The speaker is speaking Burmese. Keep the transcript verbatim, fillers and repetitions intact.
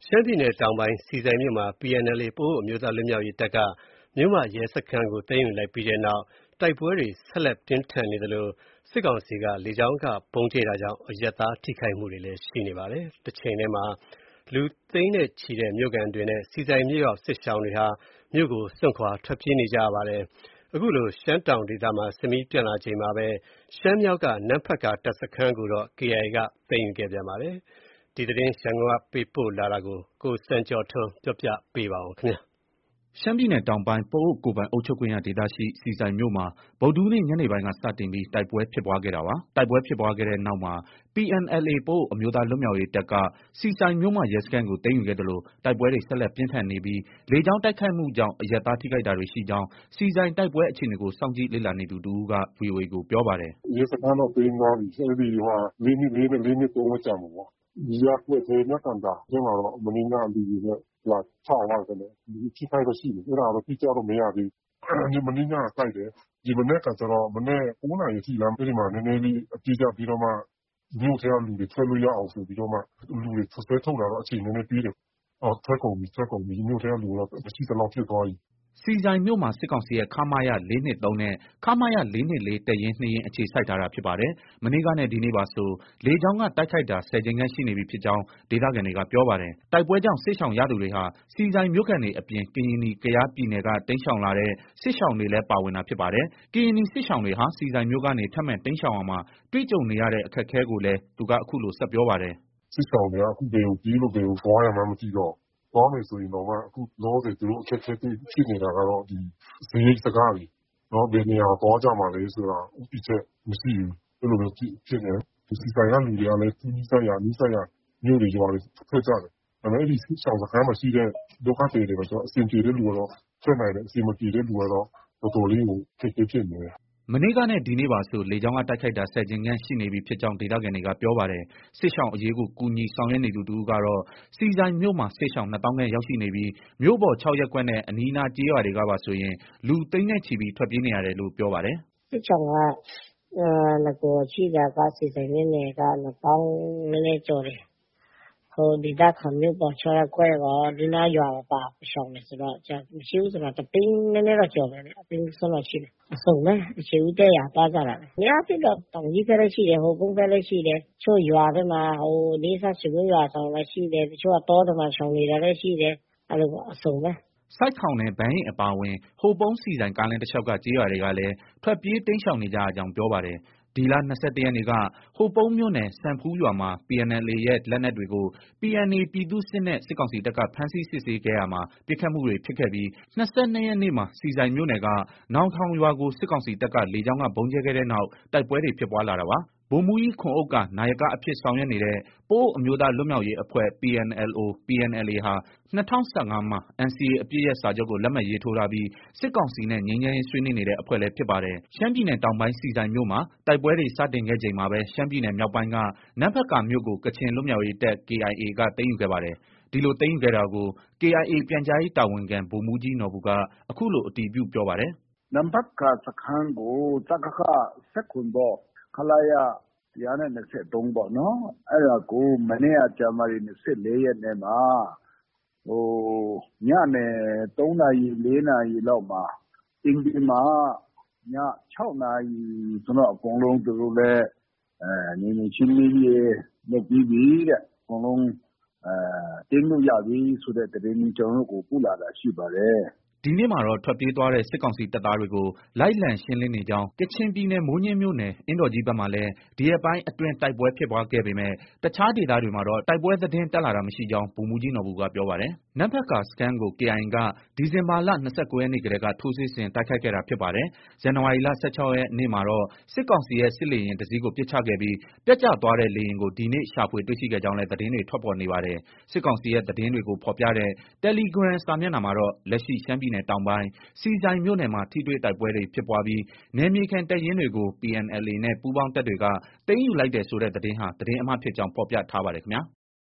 ရှမ်းပြည်နယ်တောင်ပိုင်းဆီဆိုင်မြို့မှာ ပီအန်အယ်လ်အေ ပအိုဝ်းအမျိုးသားလွတ်မြောက်ရေးတပ်က မြို့မရဲစခန်းကိုသိမ်းယူလိုက်ပြီးတဲ့နောက် တိုက်ပွဲတွေဆက်လက်ပြင်းထန်နေသလို စစ်ကောင်စီက လေကြောင်းကဗုံးကြဲတာကြောင့် အရပ်သားထိခိုက်မှုတွေလည်းရှိနေပါတယ်။ တချိန်တည်းမှာ လူသိန်းနဲ့ချီတဲ့မြို့ခံတွေနဲ့ ဆီဆိုင်မြို့ရောက်စစ်ရှောင်တွေဟာ မြို့ကိုစွန့်ခွာထွက်ပြေးနေကြရပါတယ်။ အခုလို ရှမ်းတောင်ဒေသမှာ စစ်မီးပြန့်လာချိန်မှာပဲ ရှမ်းမြောက်က နမ့်ဖတ်ကာတပ်စခန်းကိုတော့ ကေအိုင်အေ က သိမ်းယူခဲ့ပြန်ပါတယ်။ ဒီသတင်းရန်ကုန်ကပေးပို့လာတာကို ကိုစံကျော်ထွန်းက ပြောပြပေးပါမယ်။ရှမ်းပြည်နယ်တောင်ပိုင်း ပအိုဝ်းကိုယ်ပိုင်အုပ်ချုပ်ခွင့်ရဒေသရှိ ဆီဆိုင်မြို့မှာ ဗုဒ္ဓဟူးနေ့ ညနေပိုင်းက စတင်ပြီး တိုက်ပွဲဖြစ်ပွားခဲ့တာပါ။ တိုက်ပွဲဖြစ်ပွားခဲ့တဲ့နောက်မှာ ပီအန်အယ်လ်အေ ပအိုဝ်းအမျိုးသားလွတ်မြောက်ရေးတပ်က ဆီဆိုင်မြို့မရဲစခန်းကို သိမ်းယူခဲ့သလို တိုက်ပွဲတွေဆက်လက်ပြင်းထန်နေပြီး လေကြောင်းတိုက်ခိုက်မှုကြောင့် အရပ်သားထိခိုက်တာတွေရှိကြောင်း ဆီဆိုင်တိုက်ပွဲအခြေအနေကို စောင့်ကြည့်လေ့လာနေသူတဦးက ဗွီအိုအေကို ပြောပါတယ်။ “ရဲစခန်းတော့သိမ်းသွားပြီ။ အဲဒီ လေး၂၄နဲ့ လေး၂၃ပဲ ကျန်မှာပေါ့။ ရပ်ကွက်ထဲ မြကန်သာထဲမှာတော့ မနေ့ညက လေယာဉ်နဲ့ လာချသွားတယ်ထင်တယ်။ လူအထိအခိုက်တော့ရှိတယ်။ အဲဒါတော့ အတိအကျတော့ မရသေးဘူး။ မနေ့ညက တိုက်တယ်။ ဒီမနက်ကကျတော့ မနက် ၉နာရီထိလား၊ အဲဒီမှာ နည်းနည်းလေး အပစ်ရပ်ပြီးတော့မှ မြို့ထဲကလူတွေ ထွက်လို့ရအောင်ဆိုပြီးတော့မှ လူတွေဆွဲထုတ်တာတော့ အချိန်နည်းနည်းပေးတယ်။ ထွက်ကုန်ပြီ၊ ထွက်ကုန်ပြီ။ မြို့ထဲကလူတော့ မရှိသလောက်ဖြစ်သွားပြီ။” ဆီဆိုင်မြို့မှာ စစ်ကောင်စီရဲ့ ခမရ ၄၂၃နဲ့ ခမရ ၄၂၄ တပ်ရင်း ၂ရင်းအခြေစိုက်ထားတာဖြစ်ပါတယ်။ မနေ့ကနဲ့ ဒီနေ့ပါဆို လေကြောင်းက တိုက်ခိုက်တာ ဆယ်ကြိမ်ခန့်ရှိနေပြီဖြစ်ကြောင်း ဒေသခံတွေက ပြောပါတယ်။ တိုက်ပွဲကြောင့် စစ်ရှောင်ရသူတွေဟာ ဆီဆိုင်မြို့ခံတွေအပြင် ကရင်နီ ကယားပြည်နယ်က တိမ်းရှောင်လာတဲ့ စစ်ရှောင်တွေလည်းပါဝင်တာဖြစ်ပါတယ်။ ကရင်နီစစ်ရှောင်တွေဟာ ဆီဆိုင်မြို့ကနေ ထပ်မံတိမ်းရှောင်ရာမှာ တွေ့ကြုံနေရတဲ့အခက်အခဲကိုလည်း သူကအခုလို ဆက်ပြောပါတယ်။ “စစ်ရှောင်တွေက အခုဘယ်ကိုပြေးလို့ ဘယ်ကိုသွားရမှန်းမသိတော့ သွားမယ်ဆိုရင်တောင်မှ အခုလောလောဆယ် သူတို့အခက်အခဲဖြစ်နေတာကတော့ ဒီစားရိတ်စားခတွေ။ ဘယ်နေရာသွားကြမှာလဲဆိုတာ ဦးတည်ချက်မရှိဘူး။ အဲလိုမျိုးဖြစ်နေတယ်။ ဆီဆိုင်ကလူတွေကလည်း နီးစပ်ရာ နီးစပ်ရာမြို့တွေ ရွာတွေ ထွက်ကြတယ်။ ဒါပေမဲ့ အဲဒီစစ်ရှောင်စခန်းမှာရှိတဲ့ ဒုက္ခသည်တွေမှာကျတော့ အဆင်ပြေတဲ့လူကတော့ ထွက်နိုင်တယ်။ အဆင်မပြေတဲ့လူကတော့ တော်တော်လေးကို အခက်အခဲဖြစ်နေတယ်။ ” မနေ့ကနဲ့ ဒီနေ့ပါဆို လေကြောင်းကတိုက်ခိုက်တာ ဆယ်ကြိမ်ခန့်ရှိနေပြီဖြစ်ကြောင်း ဒေသခံတွေက ပြောပါတယ်။ စစ်ရှောင်အရေးကို ကူညီဆောင်ရွက်နေသူတဦးကတော့ ဆီဆိုင်မြို့မှာ စစ်ရှောင် နှစ်သောင်းခန့်ရောက်ရှိနေပြီး မြို့ပေါ် ၆ရပ်ကွက်နဲ့ အနီးအနားကျေးရွာတွေကပါဆိုရင် လူသိန်းနဲ့ချီပြီး ထွက်ပြေးနေရတယ်လို့ ပြောပါတယ်။ “စစ်ရှောင်က နဂိုရှိတာက ဆီဆိုင်မြို့နယ်က နှစ်သောင်းနည်းနည်းကျော်တယ်။ ဒေသခံမြို့ပေါ် ၆ရပ်ကွက်ရော အနီးအနားရွာပါ ရှောင်တယ်ဆိုတော့ မရှိဘူးဆိုတော့ တသိန်းနည်းနည်းတော့ကျော်မယ်ဗျ။ တသိန်းစွန်းစွန်းတော့ရှိမယ်။ အစုံပဲ အခြေဦးတက်ရာ သွားကြတာပဲ။ အများအားဖြင့်တော့ တောင်ကြီးဘက်လည်းရှိတယ်။ ဟိုပုန်းဘက်လည်းရှိတယ်။ တချို့ရွာဘက်မှာ နီးစပ်ဆွေမျိုးရွာရှောင်တာရှိတယ်။ တချို့က တောထဲမှာ ရှောင်နေတာလည်းရှိတယ်။ အဲလိုပေါ့ အစုံပဲ။ ” ဆိုက်ခေါင်နဲ့ ဘန်းယဉ်အပါအဝင် ဟိုပုန်း-ဆီဆိုင်ကားလမ်းတလျောက်က ကျေးရွာတွေကလည်း ထွက်ပြေးတိမ်းရှောင်နေကြရကြောင်း ပြောပါတယ်။ ဒီလ ၂၁ရက်နေ့က ဟိုပုန်းမြို့နယ် စံဖူးရွာမှာ ပီအန်အယ်လ်အေ ရဲ့ လက်နက်တွေကို ပီအန်အေ ပြည်သူ့စစ်နဲ့ စစ်ကောင်စီတပ်က ဖမ်းဆီးစစ်ဆေးခဲ့ရာမှာ ပစ်ခတ်မှုတွေဖြစ်ခဲ့ပြီး ၂၂ရက်နေ့မှာ ဆီဆိုင်မြို့နယ်က နောင်ထောဝ်ရွာကို စစ်ကောင်စီတပ်က လေကြောင်းက ဗုံးကြဲခဲ့တဲ့နောက် တိုက်ပွဲတွေဖြစ်ပွားလာတာပါ။ ဗိုလ်မှူးကြီးခွန်ဥက္ကာ နာယကအဖြစ်ဆောင်ရွက်နေတဲ့ ပအိုဝ်းအမျိုးသားလွတ်မြောက်ရေးအဖွဲ့ ပီအန်အယ်လ်အို၊ ပီအန်အယ်လ်အေ ဟာ ၂၀၁၅မှာ အန်စီအေ အပစ်ရပ်စာချုပ်ကို လက်မှတ်ရေးထိုးထားပြီး စစ်ကောင်စီနဲ့ ငြိမ်းချမ်းရေးဆွေးနွေးနေတဲ့အဖွဲ့လည်းဖြစ်ပါတယ်။ ရှမ်းပြည်နယ်တောင်ပိုင်း ဆီဆိုင်မြို့မှာ တိုက်ပွဲတွေစတင်ခဲ့ချိန်မှာပဲ ရှမ်းပြည်နယ်မြောက်ပိုင်းက နမ့်ဖတ်ကာမြို့ကို ကချင်လွတ်မြောက်ရေးတပ် ကေအိုင်အေက သိမ်းယူခဲ့ပါတယ်။ ဒီလိုသိမ်းယူခဲ့တာကို ကေအိုင်အေပြန်ကြားရေးတာဝန်ခံ ဗိုလ်မှူးကြီးနော်ဘူက အခုလို အတည်ပြုပြောပါတယ်။ “နမ့်ဖတ်ကာစခန်းကို စကခ ၁၇ပေါ့၊ ခလရ ၁၂၃ပေါ့နော်။ အဲဒါကို မနေ့က ဇန်နဝါရီ ၂၄ရက်နေ့မှာ ညနေ ၃နာရီ၊ ၄နာရီလောက်မှာ သိမ်းပြီးမှ ည ၆နာရီဆိုတော့ အကုန်လုံးသူတို့လည်း နယ်မြေရှင်းလင်းရေးလုပ်ပြီးပြီတဲ့။ အကုန်လုံး သိမ်းလို့ရပြီဆိုတဲ့သတင်း ကျနော်တို့ကို ပို့လာတာရှိပါတယ်။” ဒီနေ့မှာတော့ ထွက်ပြေးသွားတဲ့ စစ်ကောင်စီတပ်သားတွေကို လိုက်လံရှင်းလင်းနေကြောင်း ကချင်ပြည်နယ် မိုးညှင်းမြို့နယ် အင်းတော်ကြီးဘက်မှာလည်း ဒီရက်ပိုင်းအတွင်း တိုက်ပွဲဖြစ်ပွားခဲ့ပေမဲ့ တခြားဒေသတွေမှာတော့ တိုက်ပွဲသတင်းတက်လာတာမရှိကြောင်း ဗိုလ်မှူးကြီးနော်ဘူက ပြောပါတယ်။ နမ့်ဖတ်ကာစခန်းကို ကေအိုင်အေက ဒီဇင်ဘာလ ၂၉ရက်နေ့ကတည်းက ထိုးစစ်ဆင်တိုက်ခိုက်ခဲ့တာဖြစ်ပါတယ်။ ဇန်နဝါရီလ ၁၆ရက်နေ့မှာတော့ စစ်ကောင်စီရဲ့ စစ်လေယာဉ်တစီးကို ပစ်ချခဲ့ပြီး ပျက်ကျသွားတဲ့လေယာဉ်ကို ဒီနေ့ ရှာဖွေတွေ့ရှိခဲ့ကြောင်းလည်း သတင်းတွေ ထွက်ပေါ်နေပါတယ်။ စစ်ကောင်စီရဲ့ သတင်းတွေကိုဖော်ပြတဲ့ တယ်လီဂရမ်စာမျက်နှာမှာတော့ လက်ရှိ ရှမ်းပြည်နယ်တောင်ပိုင်း ဆီဆိုင်မြို့နယ်မှာ ထိတွေ့တိုက်ပွဲတွေဖြစ်ပွားပြီး နယ်မြေခံတပ်ရင်းတွေကို ပီအန်အယ်လ်အေနဲ့ ပူးပေါင်းတပ်တွေက သိမ်းယူလိုက်တယ်ဆိုတဲ့သတင်းဟာ သတင်းအမှားဖြစ်ကြောင်း ဖော်ပြထားပါတယ်ခင်ဗျာ။